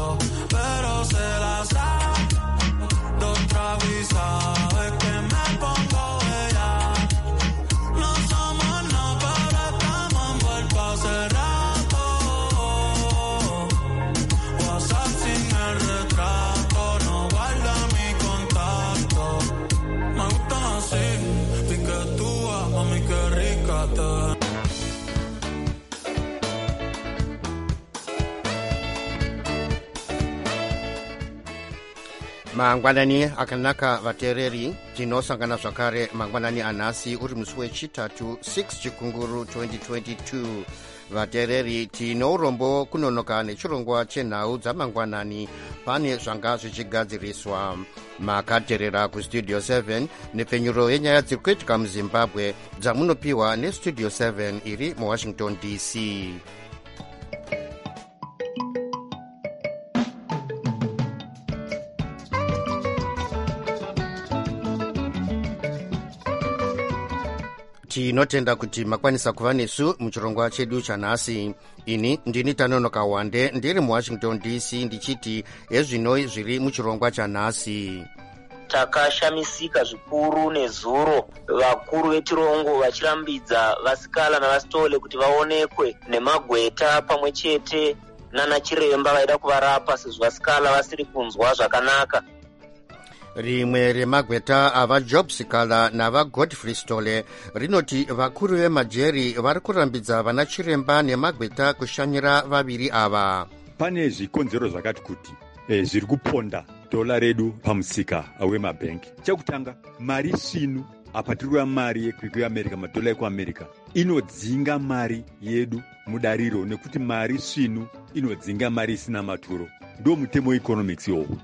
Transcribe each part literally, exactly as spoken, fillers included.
rato, pero se la sabe. Dos tragos y sabe que me pongo bella. No somos no, pero estamos envueltos hace rato. WhatsApp sin el retrato, no guarda mi contacto. Me gustan así, piquetúa, mami que rica te. mangwanani akanaka vateereri tinosangana zvakare mangwanani anhasi uri musi wechitatu six chikunguru twenty twenty-two. vateereri tino urombo kunonoka nechirongwa chenhau dzamangwanani pane zvanga zvichigadziriswa. makateerera kustudio seven nepfenyuro yenyaya dziri kuitika muzimbabwe dzamunopiwa nestudio seven iri muwashington D C. tinotenda kuti makwanisa kuva nesu muchirongwa chedu chanhasi. ini ndini tanonoka wande ndiri muwashington D C ndichiti ezvino zviri muchirongwa chanhasi. takashamisika zvikuru nezuro vakuru vetirongo vachirambidza vasikala navasitole kuti vaonekwe nemagweta pamwe chete nana chiremba vaida kuvarapa sezvo vasikala vasiri kunzwa zvakanaka. rimwe remagweta ava Job Sikala nava Godfrey Stole rinoti vakuru vemajeri vari kurambidza vana chiremba nemagweta kushanyira vaviri ava. pane zvikonzero zvakati kuti e, zviri kuponda dhola redu pamusika wemabhengi. chekutanga mari svinu apa tiri kuya mari yekuamerica, madhola ekuamerica inodzinga mari yedu mudariro nekuti mari svinu inodzinga mari isina maturo. ndo mutemo economics iwowo.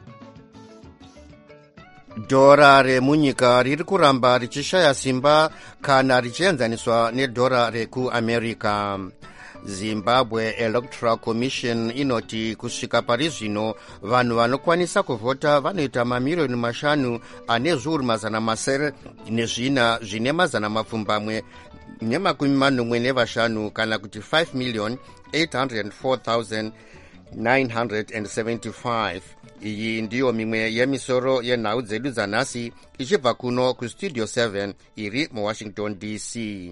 dhora remunyika riri kuramba richishaya simba kana richienzaniswa nedhora rekuamerica. Zimbabwe Electoral Commission inoti kusvika pari zvino vanhu vanokwanisa kuvhota vanoita mamiriyoni mashanu ane zviuru mazana masere nezvina zvine mazana mapfumbamwe nemakumi manomwe nevashanu kana kuti five million eight hundred four thousand nine hundred seventy-five. iyi ndiyo mimwe yemisoro yenhau dzedu dzanhasi ichibva kuno kustudio seven iri muwashington D C.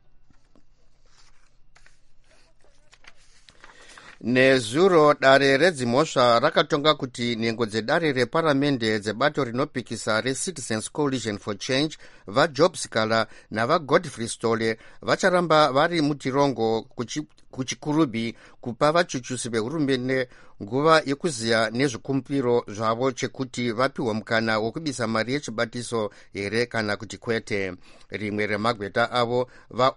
nezuro dare redzimhosva rakatonga kuti nhengo dzedare reparamende dzebato rinopikisa reCitizens Coalition for Change vaJob Sikala navaGodfrey Stole vacharamba vari mutirongo kuchi kuchikurubi kupa vachuchusi vehurumende nguva yekuziya nezvikumbiro zvavo chekuti vapiwe mukana wokubisa mari yechibatiso here kana kuti kwete. rimwe remagweta avo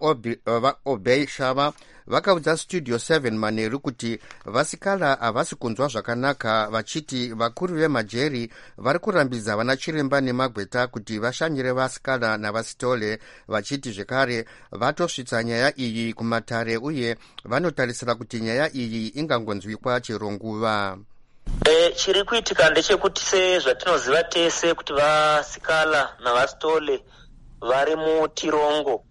vaObey Shava vakaudza studio seven manheru kuti vasikala havasi kunzwa zvakanaka vachiti vakuru vemajeri vari kurambidza vana chiremba nemagweta kuti vashanyire vasikala navasitole vachiti zvekare vatosvitsa nyaya iyi kumatare uye vanotarisira kuti nyaya iyi ingangonzwikwa chero nguva. E, chiri kuitika ndechekuti sezvatinoziva tese kuti vasikala navasitole vari mutirongo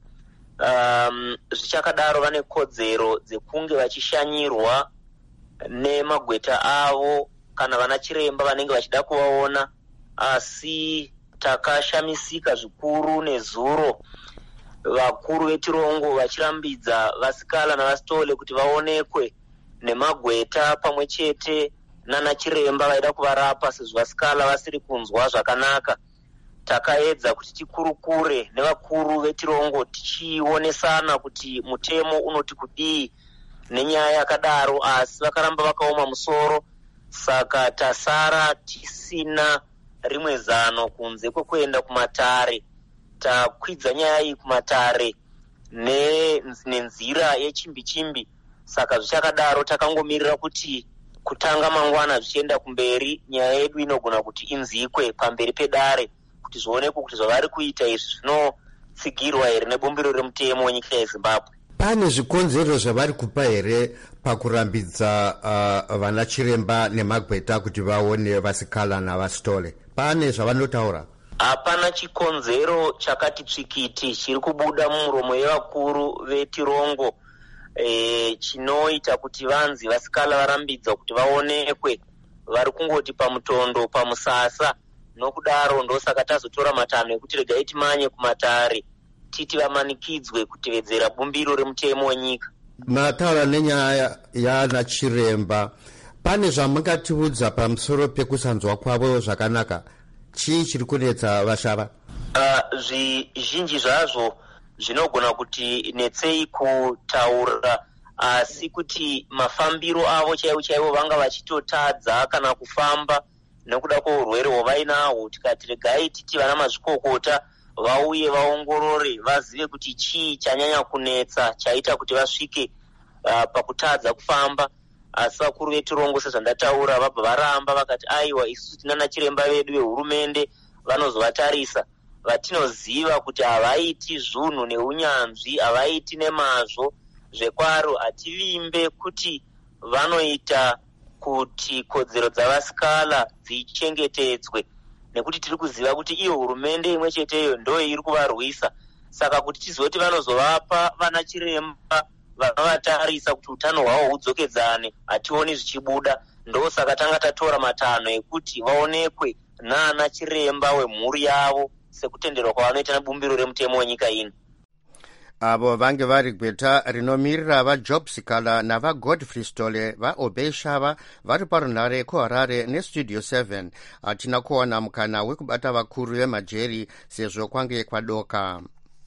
um, zvichakadaro vane kodzero dzekunge vachishanyirwa nemagweta avo kana vana chiremba vanenge vachida kuvaona. asi takashamisika zvikuru nezuro vakuru vetirongo vachirambidza vasikala navasitole kuti vaonekwe nemagweta pamwe chete nana chiremba vaida kuvarapa sezvo vasikala vasiri kunzwa zvakanaka. takaedza kuti tikurukure nevakuru vetirongo tichionesana kuti mutemo unoti kudii nenyaya yakadaro, asi vakaramba vakaoma musoro. saka tasara tisina rimwe zano kunze kwekuenda kumatare. takwidza nyaya iyi kumatare ne, nenzira yechimbi chimbi. saka zvichakadaro takangomirira kuti kutanga mangwana zvichienda kumberi nyaya yedu inogona kuti inzikwe pamberi pedare kuti zvionekwe kuti zvavari kuita izvi zvinotsigirwa here nebumbiro remutemo wenyika yeZimbabwe. pane zvikonzero zvavari kupa here pakurambidza uh, vana chiremba nemagweta kuti vaone vasikala navasitole? pane zvavanotaura? hapana chikonzero chakati tsvikiti chiri kubuda mumuromo yevakuru vetirongo e, chinoita kuti vanzi vasikala varambidza kuti vaonekwe vari kungoti pamutondo pamusasa. Nokudaro ndosaka tazotora matanho ekuti regai timanye kumatare titi vamanikidzwe kutevedzera bumbiro remutemo wenyika. Mataura nenyaya yana chiremba, pane zvamungatiudza pamusoro pekusanzwa kwavo zvakanaka? Chii chiri kunetsa vashava? Uh, zvizhinji zvazvo zvinogona kuti netsei kutaura, asi kuti mafambiro avo chaivo chaivo vanga vachitotadza kana kufamba nekuda kweurwere hwavainahwo. Tikati regai titi vana mazvikokota vauye vaongorore vazive kuti chii chanyanya kunetsa chaita kuti vasvike uh, pakutadza kufamba. Asi vakuru vetirongo sezvandataura vabva varamba vakati aiwa isusu tinana chiremba vedu vehurumende vanozovatarisa, vatinoziva kuti havaiti zvunhu neunyanzvi, havaiti nemazvo zvekwaro, hativimbe kuti vanoita kuti kodzero dzavasikala dzichengetedzwe, nekuti tiri kuziva kuti iyo hurumende imwe cheteyo ndo iri kuvarwisa. Saka kuti tizoti vanozovapa vana chiremba vanovatarisa kuti utano hwavo hudzokedzane, hationi zvichibuda. Ndosaka tanga tatora matanho ekuti vaonekwe nana chiremba wemhuri yavo sekutenderwa kwavanoita nebumbiro remutemo wenyika ino. Avo vange vari gweta rinomirira vaJobsikala navaGodfrey Stole vaObey Shava vari parunhare kuHarare neStudio seven. Hatina kuwana mukana wekubata vakuru vemajeri sezvo kwange kwadoka.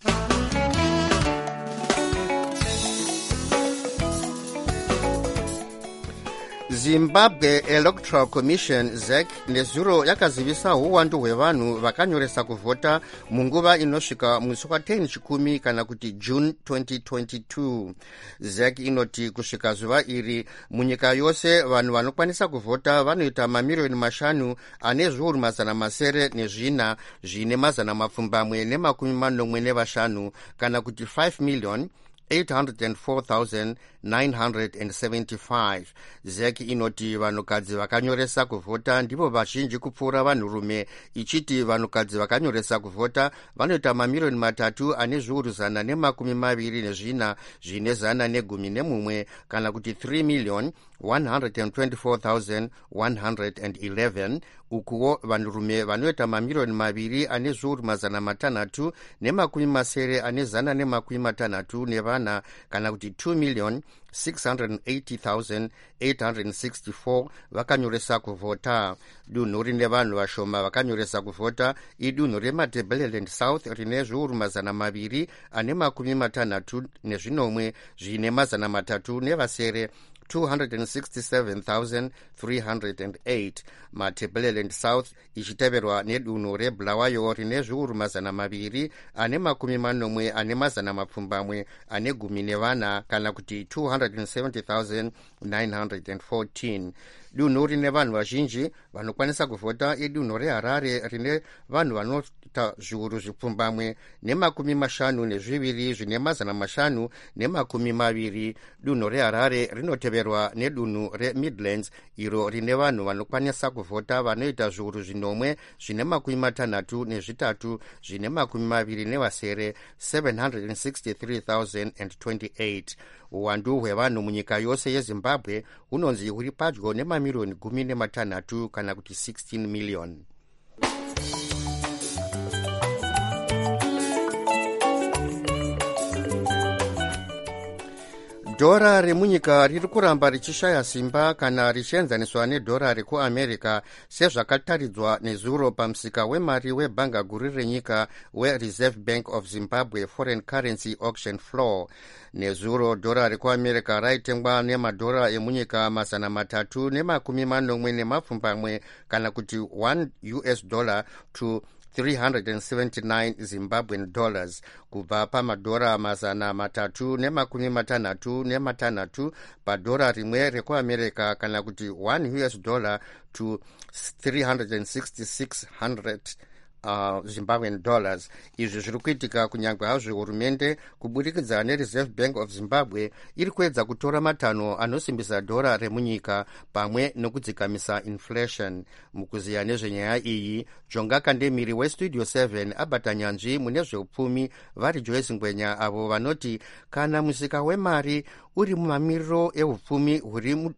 Zimbabwe Electoral Commission Z E C nezuro yakazivisa uwandu hwevanhu vakanyoresa kuvhota munguva inosvika musi wa10 chikumi kana kuti June twenty twenty-two. Z E C inoti kusvika zuva iri munyika yose vanhu vanokwanisa kuvhota vanoita mamiliyoni mashanu ane zviuru mazana masere nezvina zvine mazana mapfumbamwe nemakumi manomwe nevashanu kana kuti five million eight hundred four thousand nine hundred seventy-five. Z E C inoti vanhukadzi vakanyoresa kuvhota ndivo vazhinji kupfuura vanhurume, ichiti vanhukadzi vakanyoresa kuvhota vanoita mamiliyoni matatu ane zviuru zana nemakumi maviri nezvina zvine zana negumi nemumwe kana kuti three million one hundred twenty-four thousand one hundred eleven. Ukuwo vanhurume vanoita mamiliyoni maviri ane zviuru mazana matanhatu nemakumi masere ane zana nemakumi matanhatu nevana kana kuti two million six hundred eighty thousand eight hundred sixty-four vakanyoresa kuvhota. Dunhu rine vanhu vashoma vakanyoresa kuvhota idunhu reMatabeleland South rine zviuru mazana maviri ane makumi matanhatu nezvinomwe zvine mazana matatu nevasere two hundred sixty-seven thousand three hundred eight. Matabeleland South ichiteverwa nedunhu reBulawayo rine zviuru mazana maviri ane makumi manomwe ane mazana mapfumbamwe ane gumi nevana kana kuti two hundred seventy thousand nine hundred fourteen. Dunhu rine vanhu vazhinji vanokwanisa kuvhota idunhu reHarare rine vanhu vanota zviuru zvipfumbamwe nemakumi mashanu nezviviri zvine mazana mashanu nemakumi maviri. Dunhu reHarare rinoteverwa nedunhu reMidlands iro rine vanhu vanokwanisa kuvhota vanoita zviuru zvinomwe zvine makumi matanhatu nezvitatu zvine makumi maviri nevasere seven hundred sixty-three thousand twenty-eight. Uwandu hwevanhu munyika yose yeZimbabwe hunonzi huri padyo nemamiliyoni gumi nematanhatu kana kuti sixteen million. Dhora remunyika riri kuramba richishaya simba kana richienzaniswa nedhora rekuAmerica sezvakataridzwa nezuro pamusika wemari webhanga guru renyika weReserve Bank of Zimbabwe Foreign Currency Auction Floor. Nezuro dhora rekuAmerica raitengwa nemadhora emunyika mazana matatu nemakumi manomwe nemapfumbamwe kana kuti one U S dollar to three hundred seventy-nine Zimbabwean dollars, kubva pamadhora mazana matatu nemakumi matanhatu nematanhatu padhora rimwe rekuAmerica kana kuti one U S dollar to three hundred sixty-six hundred Uh, Zimbabwean dollars. Izvi zviri kuitika kunyange hazvo hurumende kuburikidza neReserve Bank of Zimbabwe iri kuedza kutora matanho anosimbisa dhora remunyika pamwe nokudzikamisa inflation. Mukuziya nezvenyaya iyi, Jonga Kandemiri weStudio seven abata nyanzvi mune zveupfumi vari Joyce Ngwenya avo vanoti kana musika wemari uri mumamiriro ehupfumi huri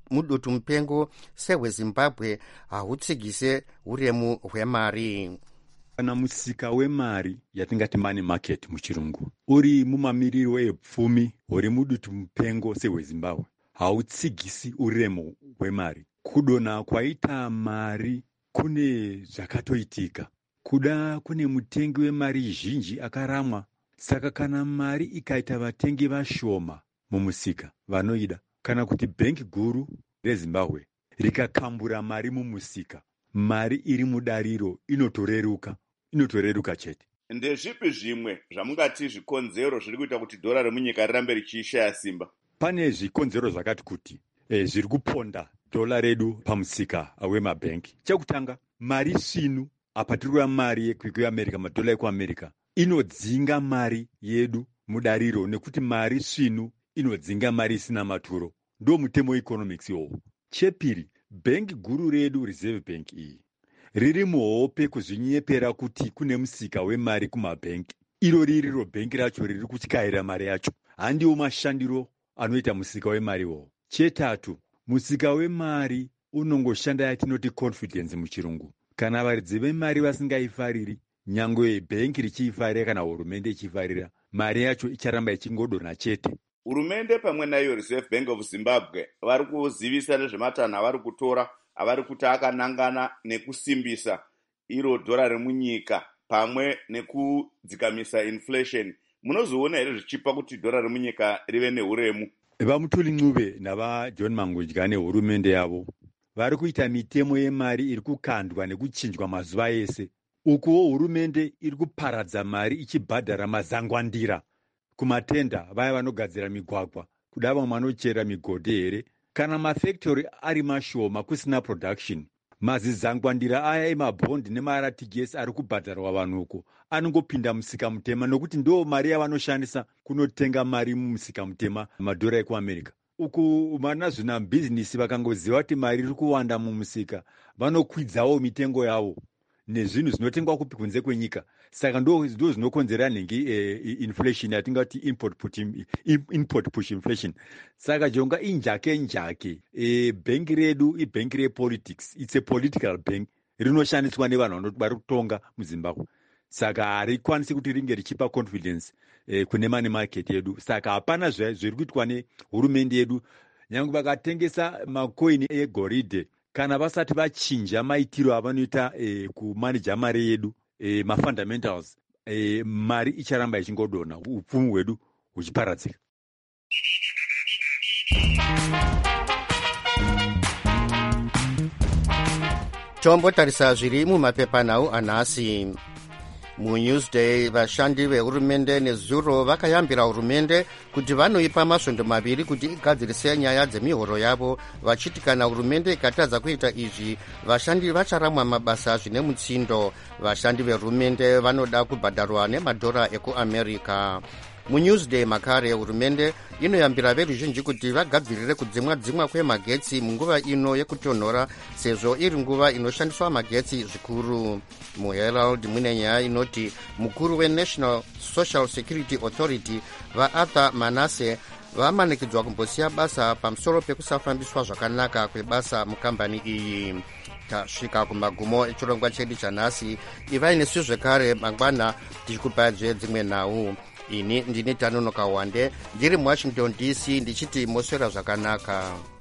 mudutu mupengo sehwezimbabwe hahutsigise uremu hwemari. Kana musika wemari yatingati money market muchirungu uri mumamiriro epfumi uri mudutu mupengo sehwezimbabwe hautsigisi uremu hwemari. Kudona kwaita mari kune zvakatoitika, kuda kune mutengi wemari zhinji akaramwa. Saka kana mari ikaita vatengi vashoma mumusika vanoida, kana kuti bhengi guru reZimbabwe rikakambura mari mumusika, mari iri mudariro inotoreruka inotoreruka chete. Ndezvipi zvimwe zvamungati zvikonzero zviri kuita kuti dhora remunyika rirambe richishaya simba? Pane zvikonzero zvakati kuti e, zviri kuponda dhora redu pamusika wemabhengi. Chekutanga, mari svinu apa tiri kuya mari yekuAmerica, madhola ekuAmerica inodzinga mari yedu mudariro, nekuti mari svinu inodzinga mari isina maturo. Ndo mutemo economics iwowo. Chepiri, bhengi guru redu Reserve Bank iyi riri muhope kuzvinyepera kuti kune musika wemari kumabhengi. Iro ririro bhengi racho riri kutyaira mari yacho. Handiwo mashandiro anoita musika wemari iwowo. Chetatu, musika wemari unongoshanda yatinoti confidence muchirungu. Kana varidzi vemari vasingaifariri, nyangwe bhengi richiifarira kana hurumende ichifarira, mari yacho icharamba ichingodonha chete. Hurumende pamwe nayo Reserve Bank of Zimbabwe vari kuzivisa nezvematanho avari kutora avari kuti akanangana nekusimbisa iro dhora remunyika pamwe nekudzikamisa inflation. Munozoona here zvichipa kuti dhora remunyika rive neuremu? Vamutuli Ncube navaJohn Mangudya nehurumende yavo vari kuita mitemo yemari iri kukandwa nekuchinjwa mazuva ese. Ukuwo hurumende iri kuparadza mari ichibhadhara mazangwandira kumatenda vaya vanogadzira migwagwa, kuda vamwe vanochera migodhi here. Kana mafactory ari mashoma kusina production, mazizangwandira aya emabhondi nemaratigesi ari kubhadharwa vanhu uko anongopinda musika mutema, nokuti ndo mari yavanoshandisa kunotenga mari mumusika mutema, madhora ekuAmerica. Uku manazvina bhizinisi vakangoziva kuti mari iri kuwanda mumusika, vanokwidzawo mitengo yavo nezvinhu zvinotengwa kupi kunze kwenyika. Saka ndo zvinokonzera nhengi eh, inflation yatingati import push, import push inflation. Saka jonga injake njake eh, bhengi redu ibhengi repolitics, it's a political bank, rinoshandiswa nevanhu vari kutonga muZimbabwe. Saka harikwanisi kuti ringe richipa confidence eh, kune money market yedu. Saka hapana zviri kuitwa nehurumende yedu. Nyangwe vakatengesa makoini egoridhe, kana vasati vachinja maitiro avanoita eh, kumanija mari yedu, eh, mafundamentals, eh, mari icharamba ichingodonha, upfumi hwedu huchiparadzika. Tombotarisa zviri mumapepanhau anhasi. MuNewsday, vashandi vehurumende nezuro vakayambira hurumende kuti vanoipa masvondo maviri kuti igadzirise nyaya dzemihoro yavo, vachiti kana hurumende ikatadza kuita izvi, vashandi vacharamwa mabasa zvine mutsindo. Vashandi vehurumende vanoda kubhadharwa nemadhora ekuAmerica. MuNewsday makare, hurumende inoyambira veruzhinji kuti vagadzirire kudzimwa dzimwa kwemagetsi munguva ino yekutonhora, sezvo iri nguva inoshandiswa magetsi zvikuru. MuHerald mune nyaya inoti mukuru weNational Social Security Authority vaArthur Manasseh vamanikidzwa kumbosiya basa pamusoro pekusafambiswa zvakanaka kwebasa mukambani iyi. Tasvika kumagumo echirongwa chedu chanhasi. Ivai nesu zvekare mangwana tichikupadzve dzimwe nhau. Ini ndini Tanonoka Wande ndiri muWashington D C ndichiti moswera zvakanaka.